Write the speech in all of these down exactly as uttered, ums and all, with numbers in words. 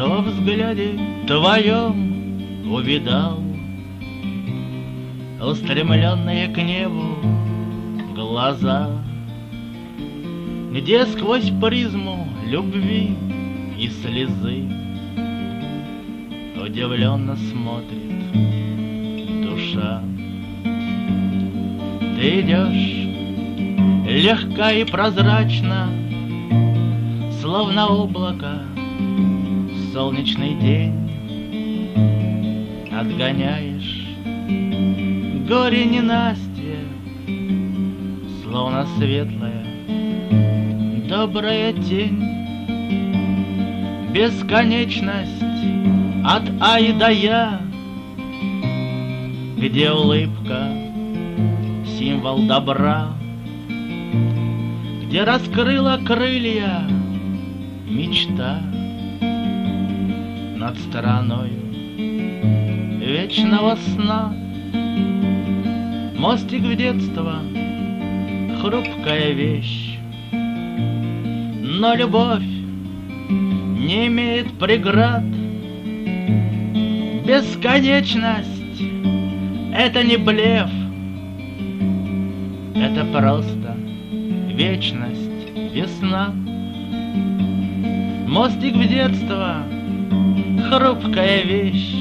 Что во взгляде твоем увидал, устремленные к небу глаза, где сквозь призму любви и слезы удивленно смотрит душа. Ты идешь легко и прозрачно, словно облако в солнечный день. Отгоняешь горе ненастье, словно светлая добрая тень. Бесконечность от А и до Я, где улыбка — символ добра, где раскрыла крылья мечта над стороною вечного сна. Мостик в детство — хрупкая вещь, но любовь не имеет преград. Бесконечность — это не блеф, это просто вечность, весна. Мостик в детство — хрупкая вещь.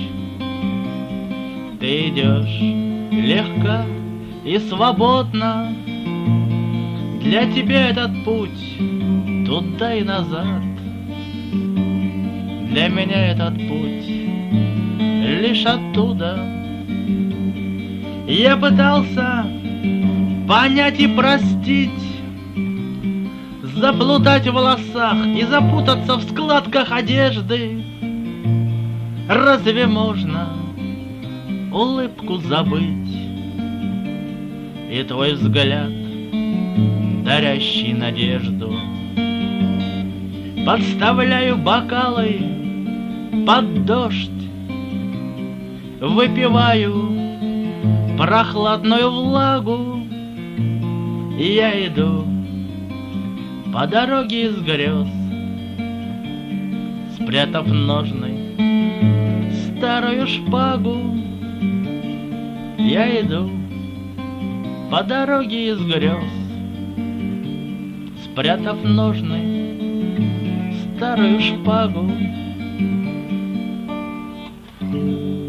Ты идешь легко и свободно, для тебя этот путь туда и назад. Для меня этот путь лишь оттуда. Я пытался понять и простить, заплутать в волосах и запутаться в складках одежды. Разве можно улыбку забыть и твой взгляд, дарящий надежду? Подставляю бокалы под дождь, выпиваю прохладную влагу. И я иду по дороге из грез, спрятав ножны старую шпагу. Я иду по дороге из грез, спрятав ножны старую шпагу.